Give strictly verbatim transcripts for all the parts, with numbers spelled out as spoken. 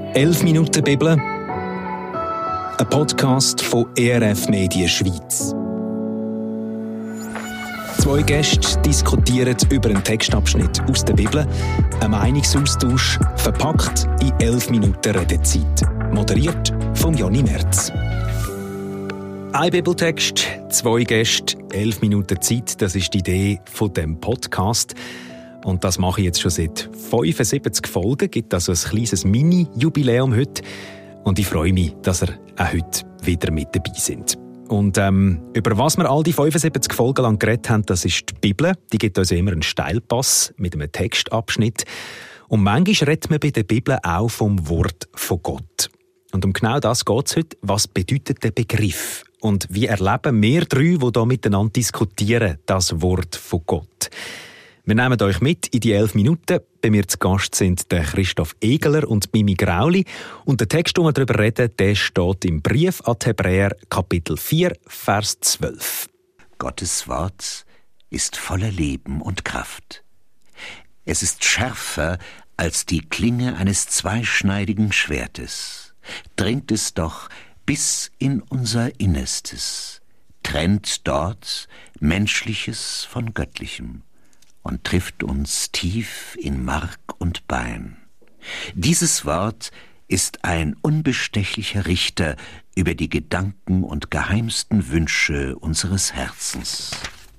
elf Minuten Bibel, ein Podcast von E R F Medien Schweiz. Zwei Gäste diskutieren über einen Textabschnitt aus der Bibel, ein Meinungsaustausch, verpackt in elf Minuten Redezeit. Moderiert von Jonny Merz. Ein Bibeltext, zwei Gäste, elf Minuten Zeit, das ist die Idee von dem Podcast. Und das mache ich jetzt schon seit fünfundsiebzig Folgen. Gibt also ein kleines Mini-Jubiläum heute. Und ich freue mich, dass ihr auch heute wieder mit dabei sind. Und ähm, über was wir all die fünfundsiebzig Folgen lang geredet haben, das ist die Bibel. Die gibt uns immer einen Steilpass mit einem Textabschnitt. Und manchmal redet man bei der Bibel auch vom Wort von Gott. Und um genau das geht es heute. Was bedeutet der Begriff? Und wie erleben wir drei, die hier miteinander diskutieren, das Wort von Gott? Wir nehmen euch mit in die elf Minuten. Bei mir zu Gast sind der Christoph Egeler und Mimi Grauli. Und der Text, den wir darüber reden, der steht im Brief an die Hebräer, Kapitel vier, Vers zwölf. Gottes Wort ist voller Leben und Kraft. Es ist schärfer als die Klinge eines zweischneidigen Schwertes. Dringt es doch bis in unser Innerstes, trennt dort Menschliches von Göttlichem und trifft uns tief in Mark und Bein. Dieses Wort ist ein unbestechlicher Richter über die Gedanken und geheimsten Wünsche unseres Herzens.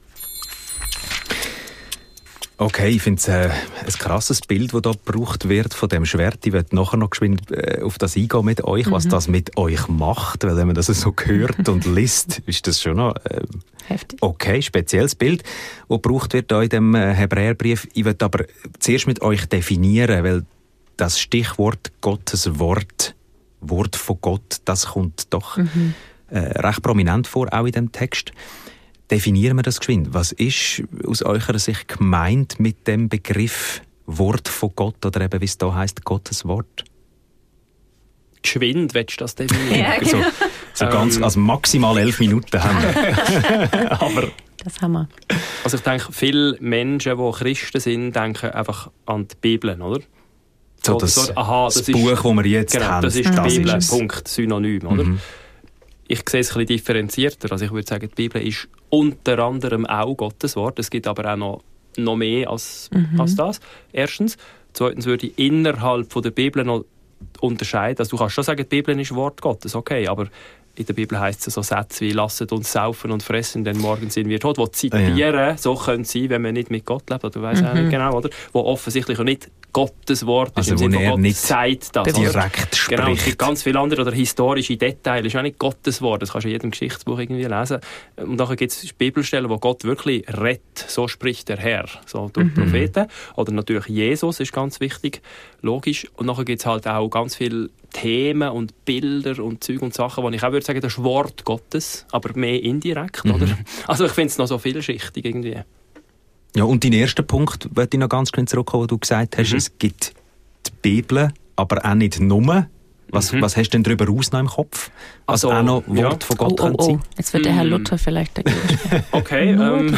Okay, ich finde es äh, ein krasses Bild, das hier gebraucht wird von dem Schwert. Ich werde nachher noch geschwind äh, auf das eingehen mit euch, mhm. was das mit euch macht. Weil wenn man das so hört und liest, ist das schon noch äh, heftig. Okay, spezielles Bild, das gebraucht wird hier in dem äh, Hebräerbrief. Ich werde aber zuerst mit euch definieren, weil das Stichwort Gottes Wort, Wort von Gott, das kommt doch mhm. äh, recht prominent vor, auch in dem Text. Definieren wir das geschwind. Was ist aus eurer Sicht gemeint mit dem Begriff Wort von Gott oder eben, wie es da heisst, Gottes Wort? Geschwind, willst du das definieren? Ja, genau. So, so ähm, ganz, also maximal elf Minuten haben wir. Aber das haben wir. Also ich denke, viele Menschen, die Christen sind, denken einfach an die Bibel, oder? So, so das, so, aha, das, das ist, Buch, das wir jetzt genau, haben. Das ist die das Bibel, ist Punkt, Synonym, oder? Mhm. Ich sehe es ein bisschen differenzierter. Also ich würde sagen, die Bibel ist unter anderem auch Gottes Wort. Es gibt aber auch noch, noch mehr als, mhm. als das. Erstens. Zweitens würde ich innerhalb von der Bibel noch unterscheiden. Also du kannst schon sagen, die Bibel ist Wort Gottes, okay, aber in der Bibel heisst es so Sätze wie «Lasset uns saufen und fressen, denn morgen sind wir tot», die zitieren, ja. so können sie, wenn man nicht mit Gott lebt, oder weiss mhm. auch nicht genau, oder? Wo offensichtlich auch nicht Gottes Wort ist, also, im Sinne von Gott nicht sagt das. Direkt spricht. Genau, es gibt ganz viele andere oder historische Details. Das ist auch nicht Gottes Wort, das kannst du in jedem Geschichtsbuch irgendwie lesen. Und dann gibt es Bibelstellen, wo Gott wirklich redet, so spricht der Herr, so durch mhm. Propheten. Oder natürlich Jesus ist ganz wichtig, logisch. Und dann gibt es halt auch ganz viele Themen und Bilder und Zeug und Sachen, wo ich auch würde sagen, das ist Wort Gottes, aber mehr indirekt, mhm. oder? Also ich finde es noch so vielschichtig irgendwie. Ja, und dein erster Punkt, wollte ich noch ganz kurz zurückkommen, wo du gesagt hast, mhm. es gibt die Bibel, aber auch nicht nur. Was, mhm. was hast du denn darüber aus noch im Kopf? Also, also auch noch Wort ja. von Gott oh, oh, oh. sein? Jetzt wird der Herr Luther vielleicht dagegen sprechen. Okay. ähm,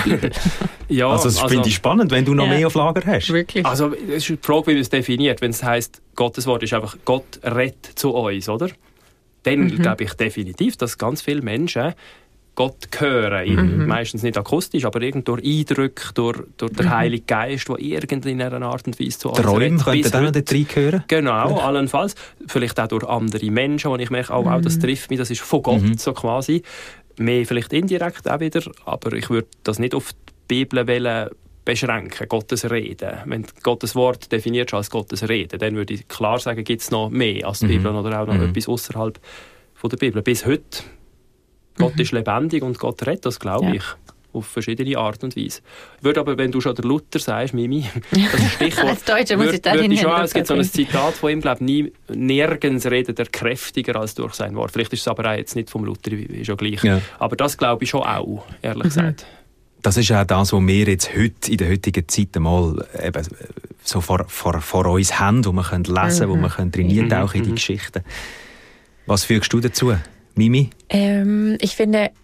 ja, also das also, finde ich spannend, wenn du noch ja. mehr auf Lager hast. Wirklich? Also es ist die Frage, wie man es definiert. Wenn es heisst, Gottes Wort ist einfach «Gott redet zu uns», oder? Dann mhm. glaube ich definitiv, dass ganz viele Menschen Gott hören, mhm. meistens nicht akustisch, aber irgend durch Eindrücke, durch, durch den mhm. Heiligen Geist, der irgendwie in einer Art und Weise zu uns redet. Träume könnten auch noch dort reinhören? Genau, ja. allenfalls. Vielleicht auch durch andere Menschen, wo ich merke, oh, wow, das trifft mich, das ist von Gott, mhm. so quasi. Mehr vielleicht indirekt auch wieder, aber ich würde das nicht auf die Bibel wollen beschränken, Gottes Reden. Wenn Gottes Wort definiert als Gottes Reden, dann würde ich klar sagen, gibt es noch mehr als die mhm. Bibel oder auch noch mhm. etwas außerhalb von der Bibel. Bis heute Gott mhm. ist lebendig und Gott rettet, das glaube ja. ich. Auf verschiedene Art und Weise. Ich würde aber, wenn du schon der Luther sagst, Mimi, das Stichwort... Als Deutscher muss ich da hin. Es gibt so ein Zitat von ihm, glaube ich, nirgends redet er kräftiger als durch sein Wort. Vielleicht ist es aber auch jetzt nicht vom Luther, ist ja gleich. Ja. Aber das glaube ich schon auch, ehrlich mhm. gesagt. Das ist auch das, was wir jetzt heute, in der heutigen Zeit einmal eben so vor, vor, vor uns haben, wo wir lesen können, mhm. wo wir drin eintauchen in die Geschichten. Was fügst du dazu, Mimi? Ähm, ich finde,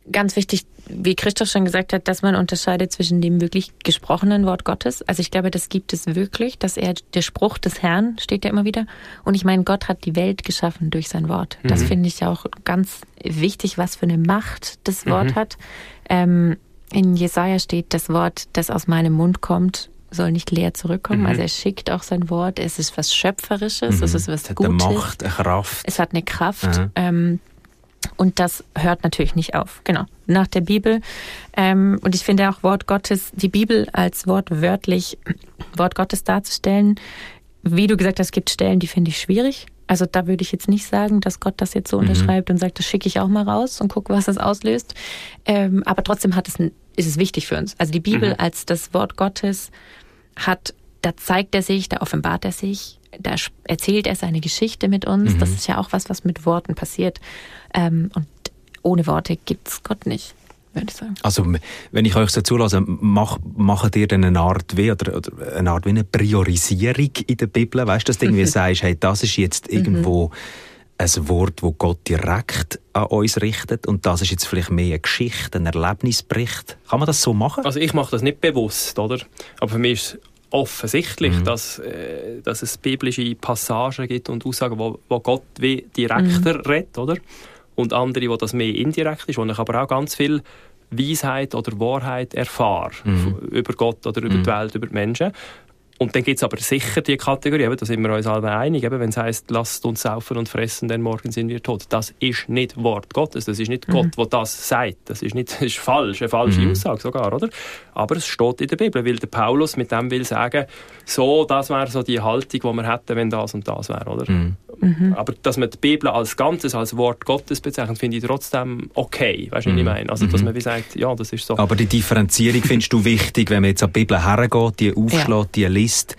ganz wichtig, wie Christoph schon gesagt hat, dass man unterscheidet zwischen dem wirklich gesprochenen Wort Gottes. Also ich glaube, das gibt es wirklich, dass er, der Spruch des Herrn steht ja immer wieder. Und ich meine, Gott hat die Welt geschaffen durch sein Wort. Das mhm. finde ich auch ganz wichtig, was für eine Macht das Wort mhm. hat. Ähm, in Jesaja steht, das Wort, das aus meinem Mund kommt, soll nicht leer zurückkommen. Mhm. Also er schickt auch sein Wort. Es ist was Schöpferisches, mhm. es ist was es hat Gutes. Eine Macht, eine Kraft. Es hat eine Kraft. Mhm. Ähm, Und das hört natürlich nicht auf. Genau. Nach der Bibel. Ähm, und ich finde auch Wort Gottes, die Bibel als wortwörtlich Wort Gottes darzustellen. Wie du gesagt hast, es gibt Stellen, die finde ich schwierig. Also da würde ich jetzt nicht sagen, dass Gott das jetzt so mhm. unterschreibt und sagt, das schicke ich auch mal raus und gucke, was das auslöst. Ähm, aber trotzdem hat es ein, ist es wichtig für uns. Also die Bibel mhm. als das Wort Gottes hat, da zeigt er sich, da offenbart er sich, da erzählt er seine Geschichte mit uns. Mhm. Das ist ja auch was, was mit Worten passiert. Ähm, und ohne Worte gibt es Gott nicht, würde ich sagen. Also, wenn ich euch so zulasse, mach, macht ihr dann eine Art wie, oder, oder eine Art wie eine Priorisierung in der Bibel? Weißt du, dass du irgendwie sagst, hey, das ist jetzt irgendwo ein Wort, das Gott direkt an uns richtet und das ist jetzt vielleicht mehr eine Geschichte, ein Erlebnisbericht. Kann man das so machen? Also ich mache das nicht bewusst, oder? Aber für mich ist es offensichtlich, mhm. dass, äh, dass es biblische Passagen gibt und Aussagen, wo, wo Gott wie direkter mhm. redet, oder? Und andere, wo das mehr indirekt ist, wo ich aber auch ganz viel Weisheit oder Wahrheit erfahre mhm. über Gott oder über mhm. die Welt, über die Menschen. Und dann gibt es aber sicher die Kategorie, eben, da sind wir uns alle einig, eben, wenn es heisst, lasst uns saufen und fressen, denn morgen sind wir tot. Das ist nicht Wort Gottes, das ist nicht mhm. Gott, der das sagt. Das ist, nicht, das ist falsch, eine falsche mhm. Aussage sogar, oder? Aber es steht in der Bibel, weil der Paulus mit dem will sagen, so, das wäre so die Haltung, die wir hätten, wenn das und das wäre, oder? Mhm. Mhm. Aber dass man die Bibel als Ganzes, als Wort Gottes bezeichnet, finde ich trotzdem okay, weißt du, mhm. was ich meine? Also, dass man wie sagt, ja, das ist so. Aber die Differenzierung findest du wichtig, wenn man jetzt an die Bibel hergeht, die aufschlägt, ja. die liest.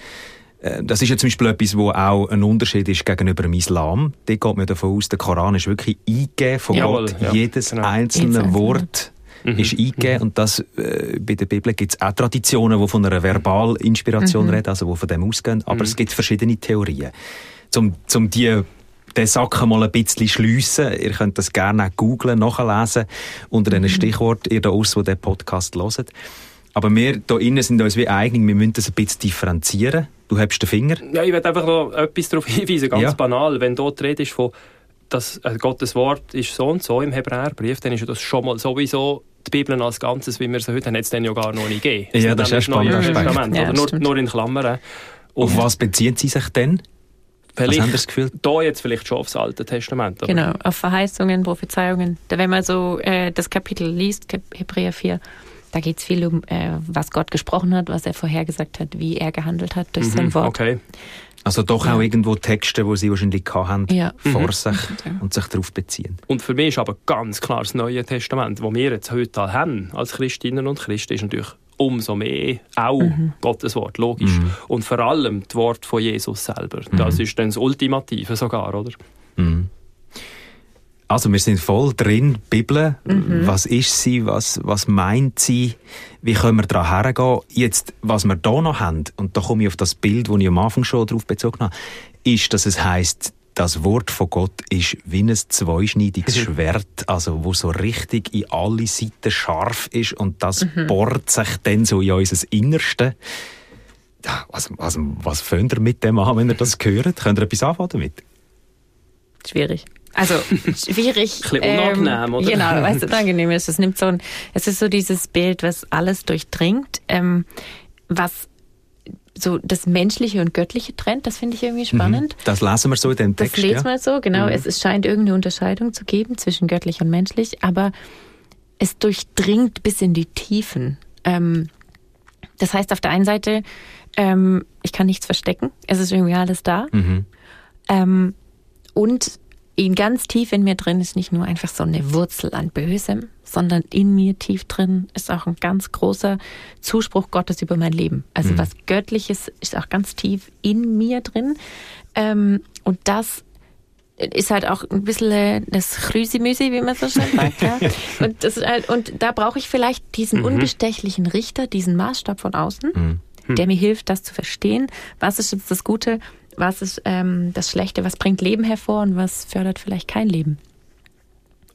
Das ist ja zum Beispiel etwas, wo auch ein Unterschied ist gegenüber dem Islam. Da geht man davon aus, der Koran ist wirklich eingegeben von Jawohl, Gott. Ja, Jedes genau. einzelne Jedes Wort mhm. ist eingegeben. Mhm. Und das, äh, bei der Bibel gibt es auch Traditionen, die von einer Verbalinspiration mhm. reden, also die von dem ausgehen. Aber mhm. es gibt verschiedene Theorien. Um, um die, den Sack mal ein bisschen zu schliessen, ihr könnt das gerne auch googlen, nachlesen, unter einem mhm. Stichwort, ihr da aus, die diesen Podcast hört. Aber wir hier innen sind uns wie einig, wir müssen das ein bisschen differenzieren. Du hebst den Finger. Ja, ich will einfach noch etwas darauf hinweisen, ganz ja. banal. Wenn dort die Rede ist von, dass äh, Gottes Wort ist so und so im Hebräerbrief, dann ist ja das schon mal sowieso die Bibel als Ganzes, wie wir sie heute haben, hat es dann ja gar noch nicht gegeben. Ja, das ist ein spannender Aspekt. Ja, nur, nur in Klammern. Und auf was beziehen Sie sich denn? Vielleicht, was haben Sie das Gefühl? Da jetzt vielleicht schon aufs Alte Testament. Aber genau, auf Verheißungen, Prophezeiungen. Da, wenn man so äh, das Kapitel liest, Hebräer vier, da geht es viel um, äh, was Gott gesprochen hat, was er vorhergesagt hat, wie er gehandelt hat durch mhm, sein Wort. Okay. Also doch ja. auch irgendwo Texte, die Sie wahrscheinlich haben, ja. vor mhm. sich mhm. und sich darauf beziehen. Und für mich ist aber ganz klar das Neue Testament, das wir jetzt heute haben, als Christinnen und Christen, ist natürlich umso mehr auch mhm. Gottes Wort, logisch. Mhm. Und vor allem das Wort von Jesus selber. Das mhm. ist dann das Ultimative sogar, oder? Mhm. Also wir sind voll drin, Bibel, mhm. was ist sie, was, was meint sie, wie können wir daran hergehen. Jetzt, was wir hier noch haben, und da komme ich auf das Bild, das ich am Anfang schon darauf bezogen habe, ist, dass es heisst, das Wort von Gott ist wie ein zweischneidiges mhm. Schwert, also wo so richtig in alle Seiten scharf ist und das mhm. bohrt sich dann so in unser Innerste. Ja, was, was, was fängt ihr mit dem an, wenn ihr das hört? Könnt ihr etwas anfangen damit? Schwierig. Also schwierig. Ein bisschen unangenehm, ähm, oder? Genau, weil es unangenehm ist. Es nimmt so ein, es ist so dieses Bild, was alles durchdringt, ähm, was so das Menschliche und Göttliche trennt. Das finde ich irgendwie spannend. Das lesen wir so in dem Text. Das lesen ja? wir so, genau. Mhm. Es, es scheint irgendeine Unterscheidung zu geben zwischen göttlich und menschlich, aber es durchdringt bis in die Tiefen. Ähm, das heißt auf der einen Seite, ähm, ich kann nichts verstecken. Es ist irgendwie alles da. Mhm. Ähm, und in ganz tief in mir drin ist nicht nur einfach so eine Wurzel an Bösem, sondern in mir tief drin ist auch ein ganz großer Zuspruch Gottes über mein Leben. Also mhm. was Göttliches ist auch ganz tief in mir drin. Ähm, und das ist halt auch ein bisschen das Chrüsi-Müsi, wie man so schön sagt. Ja? Und, das, und da brauche ich vielleicht diesen mhm. unbestechlichen Richter, diesen Maßstab von außen, mhm. der mir hilft, das zu verstehen. Was ist jetzt das Gute? Was ist ähm, das Schlechte, was bringt Leben hervor und was fördert vielleicht kein Leben?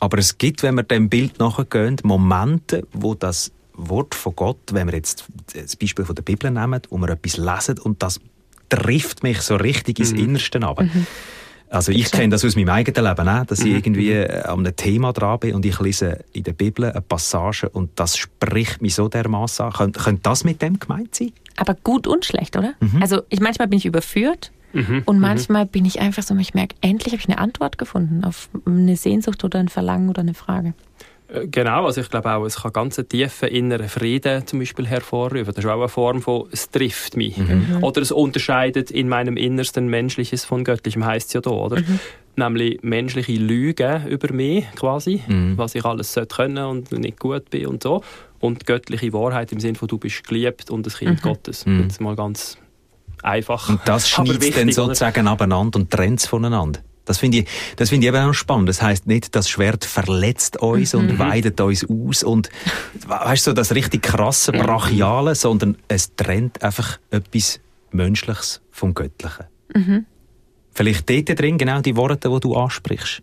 Aber es gibt, wenn wir dem Bild nachgehen, Momente, wo das Wort von Gott, wenn wir jetzt das Beispiel von der Bibel nehmen, wo wir etwas lesen und das trifft mich so richtig ins mhm. Innerste runter. Mhm. Also ich kenne das aus meinem eigenen Leben auch, dass mhm. ich irgendwie an einem Thema dran bin und ich lese in der Bibel eine Passage und das spricht mich so dermaßen an. Könnte, könnte das mit dem gemeint sein? Aber gut und schlecht, oder? Mhm. Also ich, manchmal bin ich überführt mhm. und manchmal mhm. bin ich einfach so, ich merke, endlich habe ich eine Antwort gefunden auf eine Sehnsucht oder ein Verlangen oder eine Frage. Genau, also ich glaube auch, es kann ganz einen tiefen inneren Frieden zum Beispiel hervorrufen. Das ist auch eine Form von, es trifft mich. Mhm. Oder es unterscheidet in meinem Innersten Menschliches von Göttlichem, heisst es ja da, oder? Mhm. Nämlich menschliche Lügen über mich quasi, mhm. was ich alles sollte können und nicht gut bin und so. Und göttliche Wahrheit im Sinne von, du bist geliebt und ein Kind mhm. Gottes. Mhm. Jetzt mal ganz einfach. Und das schneidet dann sozusagen abeinander und trennt es voneinander. Das finde ich, das finde ich eben auch spannend. Das heisst nicht, das Schwert verletzt uns mhm. und weidet uns aus und, weißt du, so das richtig krasse, brachiale, sondern es trennt einfach etwas Menschliches vom Göttlichen. Mhm. Vielleicht dort drin genau die Worte, die du ansprichst.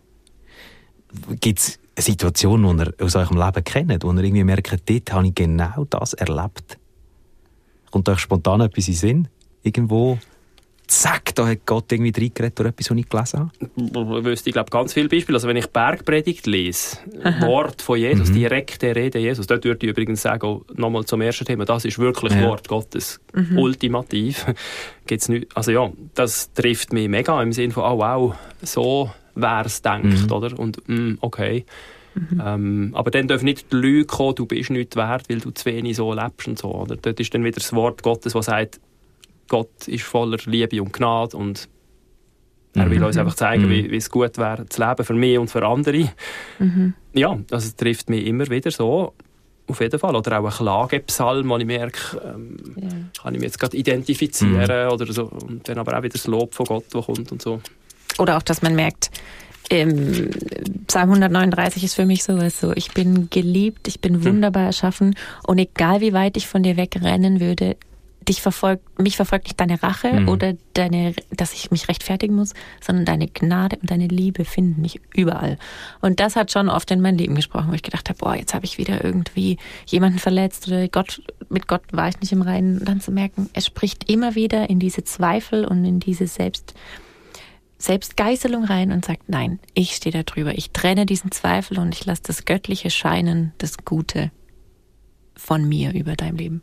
Gibt es eine Situation, die ihr aus eurem Leben kennt, wo ihr irgendwie merkt, dort habe ich genau das erlebt? Kommt euch spontan etwas in den Sinn? Irgendwo? Zack, da hat Gott irgendwie reingeredet durch etwas, was ich gelesen habe? Ich wüsste, ich glaube, ganz viele Beispiele. Also wenn ich Bergpredigt lese, Aha. Wort von Jesus, mhm. direkte Rede Jesus, dort würde ich übrigens sagen, nochmal zum ersten Thema, das ist wirklich ja. Wort Gottes, mhm. ultimativ. Gibt's nicht, also ja, das trifft mich mega im Sinne von, oh wow, so wäre es gedacht, mhm. oder? Und mm, okay. Mhm. Ähm, aber dann dürfen nicht die Lüge kommen, du bist nichts wert, weil du zu wenig so lebst und so. Oder? Dort ist dann wieder das Wort Gottes, das sagt, Gott ist voller Liebe und Gnade und er will mhm. uns einfach zeigen, mhm. wie, wie es gut wäre, zu leben für mich und für andere. Mhm. Ja, also es trifft mich immer wieder so, auf jeden Fall. Oder auch ein Klagepsalm, wo ich merke, ähm, ja. kann ich mich jetzt gerade identifizieren mhm. oder so. Und dann aber auch wieder das Lob von Gott, das kommt und so. Oder auch, dass man merkt, ähm, Psalm hundertneununddreißig ist für mich sowas so, ich bin geliebt, ich bin wunderbar erschaffen und egal wie weit ich von dir wegrennen würde, Dich verfolgt, mich verfolgt nicht deine Rache mhm. oder deine, dass ich mich rechtfertigen muss, sondern deine Gnade und deine Liebe finden mich überall. Und das hat schon oft in mein Leben gesprochen, wo ich gedacht habe, boah, jetzt habe ich wieder irgendwie jemanden verletzt oder Gott, mit Gott war ich nicht im Reinen. Und dann zu merken, es spricht immer wieder in diese Zweifel und in diese Selbst, Selbstgeißelung rein und sagt, nein, ich stehe da drüber. Ich trenne diesen Zweifel und ich lasse das Göttliche scheinen, das Gute von mir über dein Leben.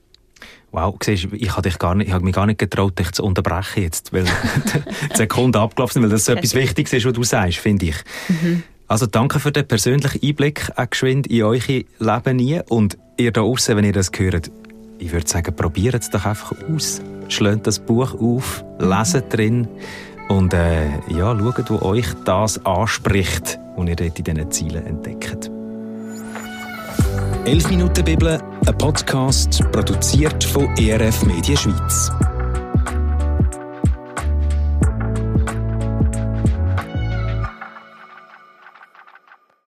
Wow, siehst, ich habe dich gar nicht, ich habe mich gar nicht getraut, dich zu unterbrechen jetzt, weil die Sekunde abgelaufen ist, weil das so etwas Wichtiges ist, was du sagst, finde ich. Mhm. Also danke für den persönlichen Einblick auch geschwind in euer Leben nie. Und ihr da draussen, wenn ihr das hört, ich würde sagen, probiert es doch einfach aus. Schlägt das Buch auf, leset drin und äh, ja, schaut, wo euch das anspricht, was ihr dort in diesen Zielen entdeckt. elf Minuten Bibel, ein Podcast, produziert von E R F Media Schweiz.